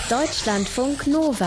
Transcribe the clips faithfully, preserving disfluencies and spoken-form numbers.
Deutschlandfunk Nova.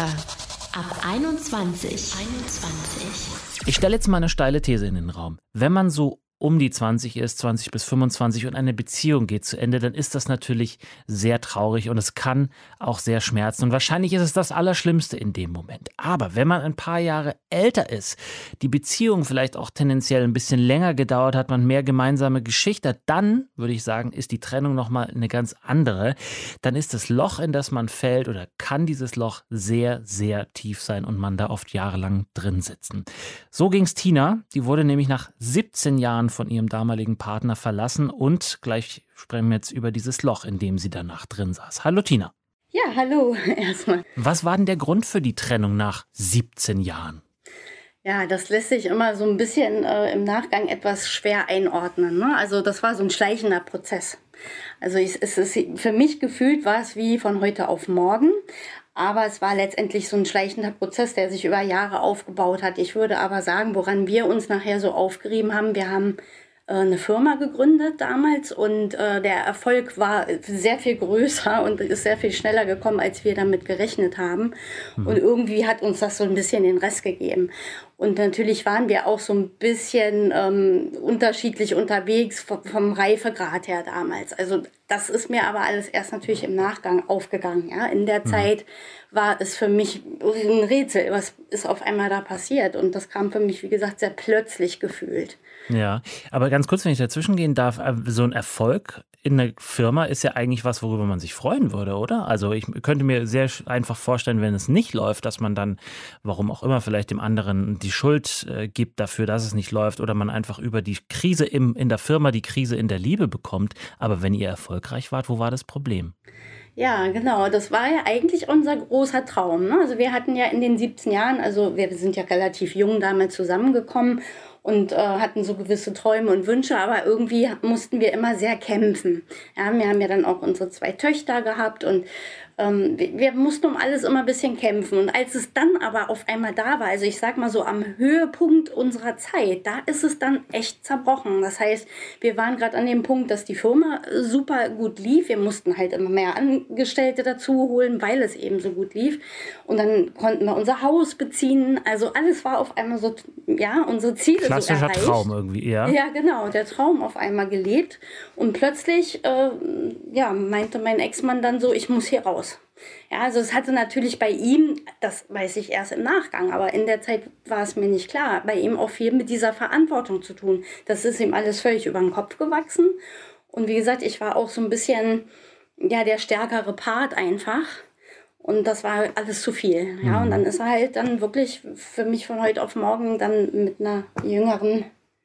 Ab einundzwanzig. einundzwanzig. Ich stelle jetzt mal eine steile These in den Raum. Wenn man so um die zwanzig ist, zwanzig bis fünfundzwanzig und eine Beziehung geht zu Ende, dann ist das natürlich sehr traurig und es kann auch sehr schmerzen. Und wahrscheinlich ist es das Allerschlimmste in dem Moment. Aber wenn man ein paar Jahre älter ist, die Beziehung vielleicht auch tendenziell ein bisschen länger gedauert hat, man mehr gemeinsame Geschichte hat, dann, würde ich sagen, ist die Trennung nochmal eine ganz andere. Dann ist das Loch, in das man fällt, oder kann dieses Loch sehr, sehr tief sein und man da oft jahrelang drin sitzen. So ging es Tina. Die wurde nämlich nach siebzehn Jahren von ihrem damaligen Partner verlassen und gleich sprechen wir jetzt über dieses Loch, in dem sie danach drin saß. Hallo Tina. Ja, hallo erstmal. Was war denn der Grund für die Trennung nach siebzehn Jahren? Ja, das lässt sich immer so ein bisschen äh, im Nachgang etwas schwer einordnen. Ne? Also das war so ein schleichender Prozess. Also ich, es ist, für mich gefühlt war es wie von heute auf morgen. Aber es war letztendlich so ein schleichender Prozess, der sich über Jahre aufgebaut hat. Ich würde aber sagen, woran wir uns nachher so aufgerieben haben, wir haben äh, eine Firma gegründet damals und äh, der Erfolg war sehr viel größer und ist sehr viel schneller gekommen, als wir damit gerechnet haben. Mhm. Und irgendwie hat uns das so ein bisschen den Rest gegeben. Und natürlich waren wir auch so ein bisschen ähm, unterschiedlich unterwegs vom, vom Reifegrad her damals. Also das ist mir aber alles erst natürlich im Nachgang aufgegangen. Ja? In der mhm. Zeit war es für mich ein Rätsel, was ist auf einmal da passiert. Und das kam für mich, wie gesagt, sehr plötzlich gefühlt. Ja, aber ganz kurz, wenn ich dazwischen gehen darf, so ein Erfolg in einer Firma ist ja eigentlich was, worüber man sich freuen würde, oder? Also ich könnte mir sehr einfach vorstellen, wenn es nicht läuft, dass man dann, warum auch immer, vielleicht dem anderen die Schuld äh, gibt dafür, dass es nicht läuft, oder man einfach über die Krise im, in der Firma die Krise in der Liebe bekommt. Aber wenn ihr erfolgreich wart, wo war das Problem? Ja, genau. Das war ja eigentlich unser großer Traum. Ne? Also wir hatten ja in den siebzehn Jahren, also wir sind ja relativ jung damals zusammengekommen und äh, hatten so gewisse Träume und Wünsche, aber irgendwie mussten wir immer sehr kämpfen. Ja, wir haben ja dann auch unsere zwei Töchter gehabt und ähm, wir, wir mussten um alles immer ein bisschen kämpfen. Und als es dann aber auf einmal da war, also ich sag mal so am Höhepunkt unserer Zeit, da ist es dann echt zerbrochen. Das heißt, wir waren gerade an dem Punkt, dass die Firma super gut lief. Wir mussten halt immer mehr Angestellte dazu holen, weil es eben so gut lief. Und dann konnten wir unser Haus beziehen. Also alles war auf einmal so, ja, unsere Ziele so erreicht. Klassischer Traum irgendwie, ja. Ja, genau, der Traum auf einmal gelebt. Und plötzlich, äh, ja, meinte mein Ex-Mann dann so, ich muss hier raus. Ja, also es hatte natürlich bei ihm, das weiß ich erst im Nachgang, aber in der Zeit war es mir nicht klar, bei ihm auch viel mit dieser Verantwortung zu tun. Das ist ihm alles völlig über den Kopf gewachsen. Und wie gesagt, ich war auch so ein bisschen, ja, der stärkere Part einfach. Und das war alles zu viel. Ja, und dann ist er halt dann wirklich für mich von heute auf morgen dann mit einer jüngeren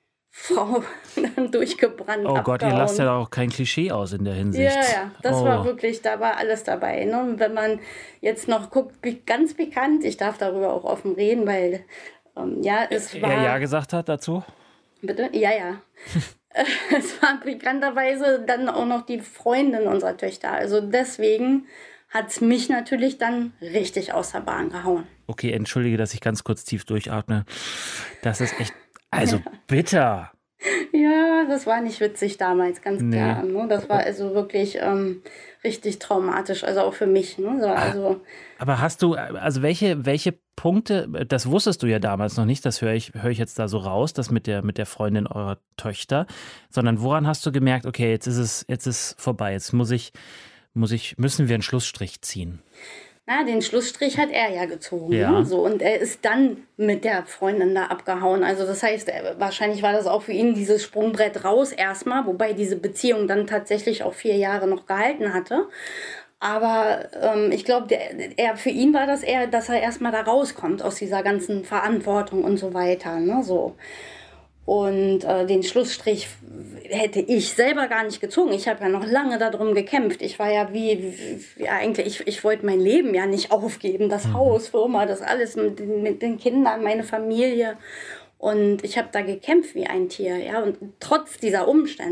Frau dann durchgebrannt. Oh abgehauen. Gott, ihr lasst ja auch kein Klischee aus in der Hinsicht. Ja, ja, das oh. war wirklich, da war alles dabei. Ne? Und wenn man jetzt noch guckt, ganz bekannt, ich darf darüber auch offen reden, weil, ähm, ja, es war... Er ja gesagt hat dazu? Bitte? Ja, ja. Es war bekannterweise dann auch noch die Freundin unserer Töchter. Also deswegen hat es mich natürlich dann richtig aus der Bahn gehauen. Okay, entschuldige, dass ich ganz kurz tief durchatme. Das ist echt... Also bitter. Ja, das war nicht witzig damals, ganz nee. klar. Ne? Das war also wirklich ähm, richtig traumatisch, also auch für mich. Ne? So, also Aber hast du, also welche, welche Punkte, das wusstest du ja damals noch nicht, das höre ich, höre ich jetzt da so raus, das mit der, mit der Freundin eurer Töchter, sondern woran hast du gemerkt, okay, jetzt ist es, jetzt ist vorbei, jetzt muss ich, muss ich, müssen wir einen Schlussstrich ziehen? Na, den Schlussstrich hat er ja gezogen. Ja. Ne? So, und er ist dann mit der Freundin da abgehauen. Also das heißt, er, wahrscheinlich war das auch für ihn dieses Sprungbrett raus erstmal, wobei diese Beziehung dann tatsächlich auch vier Jahre noch gehalten hatte. Aber ähm, ich glaube, er, für ihn war das eher, dass er erstmal da rauskommt aus dieser ganzen Verantwortung und so weiter. Ne? So. Und äh, den Schlussstrich hätte ich selber gar nicht gezogen. Ich habe ja noch lange darum gekämpft. Ich war ja wie, wie eigentlich, ich, ich wollte mein Leben ja nicht aufgeben. Das mhm. Haus, Firma, das alles mit, mit den Kindern, meine Familie. Und ich habe da gekämpft wie ein Tier. Ja? Und trotz dieser Umstände.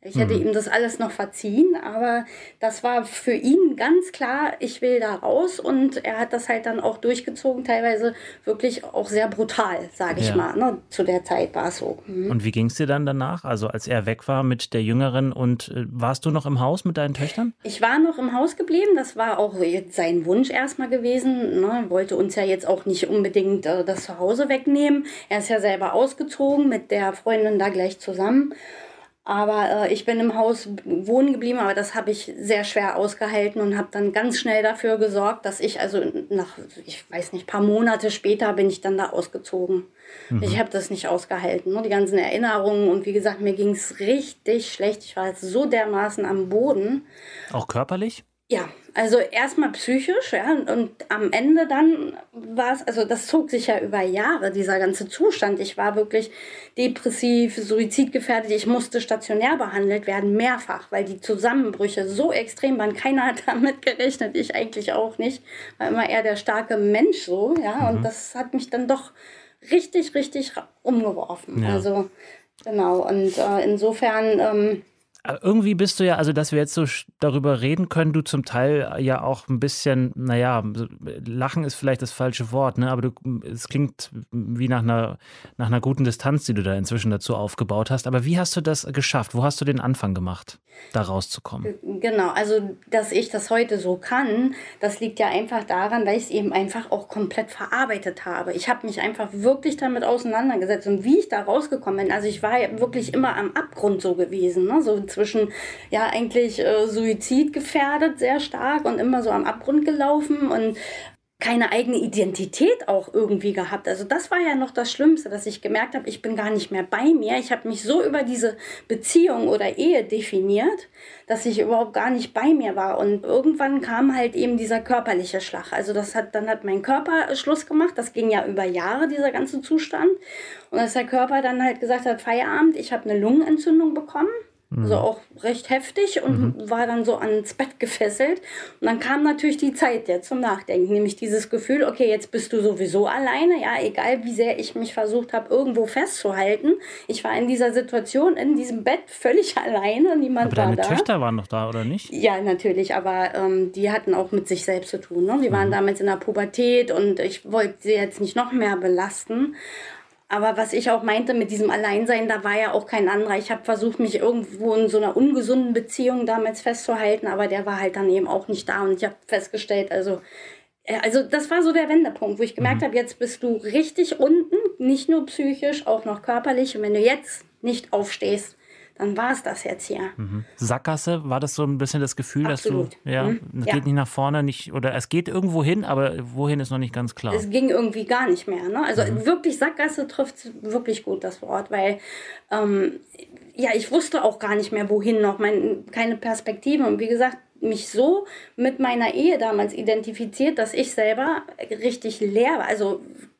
Ich hätte mhm. ihm das alles noch verziehen, aber das war für ihn ganz klar, ich will da raus. Und er hat das halt dann auch durchgezogen, teilweise wirklich auch sehr brutal, sage ich ja. mal. Ne? Zu der Zeit war es so. Mhm. Und wie ging es dir dann danach, also als er weg war mit der Jüngeren? Und äh, warst du noch im Haus mit deinen Töchtern? Ich war noch im Haus geblieben, das war auch sein Wunsch erstmal gewesen. Ne? Wollte uns ja jetzt auch nicht unbedingt äh, das Zuhause wegnehmen. Er ist ja selber ausgezogen, mit der Freundin da gleich zusammen. Aber äh, ich bin im Haus wohnen geblieben, aber das habe ich sehr schwer ausgehalten und habe dann ganz schnell dafür gesorgt, dass ich, also nach, ich weiß nicht, paar Monate später bin ich dann da ausgezogen. Mhm. Ich habe das nicht ausgehalten, ne? Die ganzen Erinnerungen und wie gesagt, mir ging es richtig schlecht. Ich war jetzt so dermaßen am Boden. Auch körperlich? Ja, also erstmal psychisch, ja, und am Ende dann war es, also das zog sich ja über Jahre, dieser ganze Zustand. Ich war wirklich depressiv, suizidgefährdet, ich musste stationär behandelt werden, mehrfach, weil die Zusammenbrüche so extrem waren. Keiner hat damit gerechnet, ich eigentlich auch nicht, war immer eher der starke Mensch so, ja, mhm. und das hat mich dann doch richtig, richtig umgeworfen. Ja. Also, genau, und äh, insofern... Ähm, Irgendwie bist du ja, also dass wir jetzt so darüber reden können, du zum Teil ja auch ein bisschen, naja, lachen ist vielleicht das falsche Wort, ne? Aber du, es klingt wie nach einer, nach einer guten Distanz, die du da inzwischen dazu aufgebaut hast. Aber wie hast du das geschafft? Wo hast du den Anfang gemacht, da rauszukommen? Genau, also dass ich das heute so kann, das liegt ja einfach daran, weil ich es eben einfach auch komplett verarbeitet habe. Ich habe mich einfach wirklich damit auseinandergesetzt und wie ich da rausgekommen bin. Also ich war ja wirklich immer am Abgrund so gewesen, ne? So zwischen, ja, eigentlich äh, suizidgefährdet sehr stark und immer so am Abgrund gelaufen und keine eigene Identität auch irgendwie gehabt. Also das war ja noch das Schlimmste, dass ich gemerkt habe, ich bin gar nicht mehr bei mir. Ich habe mich so über diese Beziehung oder Ehe definiert, dass ich überhaupt gar nicht bei mir war. Und irgendwann kam halt eben dieser körperliche Schlag. Also das hat, dann hat mein Körper Schluss gemacht. Das ging ja über Jahre, dieser ganze Zustand. Und dass der Körper dann halt gesagt hat, Feierabend, ich habe eine Lungenentzündung bekommen. Also auch recht heftig und mhm. war dann so ans Bett gefesselt. Und dann kam natürlich die Zeit jetzt zum Nachdenken, nämlich dieses Gefühl, okay, jetzt bist du sowieso alleine, ja, egal wie sehr ich mich versucht habe, irgendwo festzuhalten. Ich war in dieser Situation, in diesem Bett völlig alleine, niemand aber war deine da. Deine Töchter waren noch da, oder nicht? Ja, natürlich, aber ähm, die hatten auch mit sich selbst zu tun. Ne? Die waren mhm. damals in der Pubertät und ich wollte sie jetzt nicht noch mehr belasten. Aber was ich auch meinte mit diesem Alleinsein, da war ja auch kein anderer. Ich habe versucht, mich irgendwo in so einer ungesunden Beziehung damals festzuhalten, aber der war halt dann eben auch nicht da. Und ich habe festgestellt, also, also das war so der Wendepunkt, wo ich gemerkt mhm. habe, jetzt bist du richtig unten, nicht nur psychisch, auch noch körperlich. Und wenn du jetzt nicht aufstehst, dann war es das jetzt hier. Mhm. Sackgasse, war das so ein bisschen das Gefühl, Absolut. dass du, ja, mhm. es ja. geht nicht nach vorne, nicht, oder es geht irgendwo hin, aber wohin ist noch nicht ganz klar. Es ging irgendwie gar nicht mehr. Ne? Also mhm. wirklich Sackgasse trifft wirklich gut das Wort, weil ähm, ja, ich wusste auch gar nicht mehr, wohin noch, mein, keine Perspektive. Und wie gesagt, mich so mit meiner Ehe damals identifiziert, dass ich selber richtig leer war. Also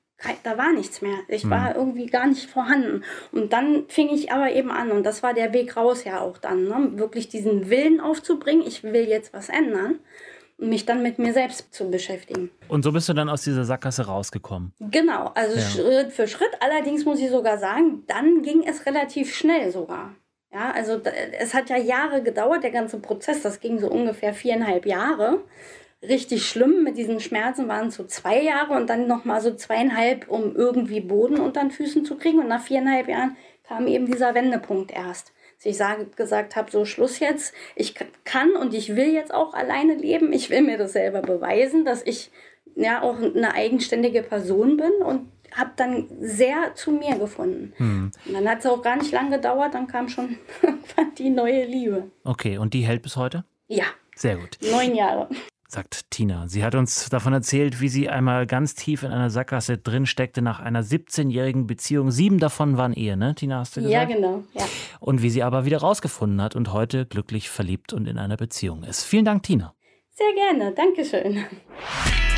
da war nichts mehr. Ich war mhm. irgendwie gar nicht vorhanden. Und dann fing ich aber eben an. Und das war der Weg raus ja auch dann. Ne? Wirklich diesen Willen aufzubringen, ich will jetzt was ändern. Und mich dann mit mir selbst zu beschäftigen. Und so bist du dann aus dieser Sackgasse rausgekommen? Genau, also ja. Schritt für Schritt. Allerdings muss ich sogar sagen, dann ging es relativ schnell sogar. Ja, also es hat ja Jahre gedauert, der ganze Prozess. Das ging so ungefähr viereinhalb Jahre. Richtig schlimm mit diesen Schmerzen waren es so zwei Jahre und dann nochmal so zweieinhalb, um irgendwie Boden unter den Füßen zu kriegen. Und nach viereinhalb Jahren kam eben dieser Wendepunkt erst. Dass ich sage, gesagt habe, so Schluss jetzt, ich kann und ich will jetzt auch alleine leben. Ich will mir das selber beweisen, dass ich ja auch eine eigenständige Person bin und habe dann sehr zu mir gefunden. Hm. Und dann hat es auch gar nicht lange gedauert, dann kam schon die neue Liebe. Okay, und die hält bis heute? Ja. Sehr gut. Neun Jahre. Sagt Tina. Sie hat uns davon erzählt, wie sie einmal ganz tief in einer Sackgasse drin steckte nach einer siebzehnjährigen Beziehung. Sieben davon waren Ehe, ne? Tina, hast du gesagt? Ja, genau. Ja. Und wie sie aber wieder rausgefunden hat und heute glücklich verliebt und in einer Beziehung ist. Vielen Dank, Tina. Sehr gerne. Dankeschön.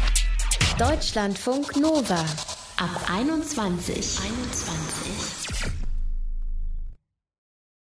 Deutschlandfunk Nova ab einundzwanzig. einundzwanzig.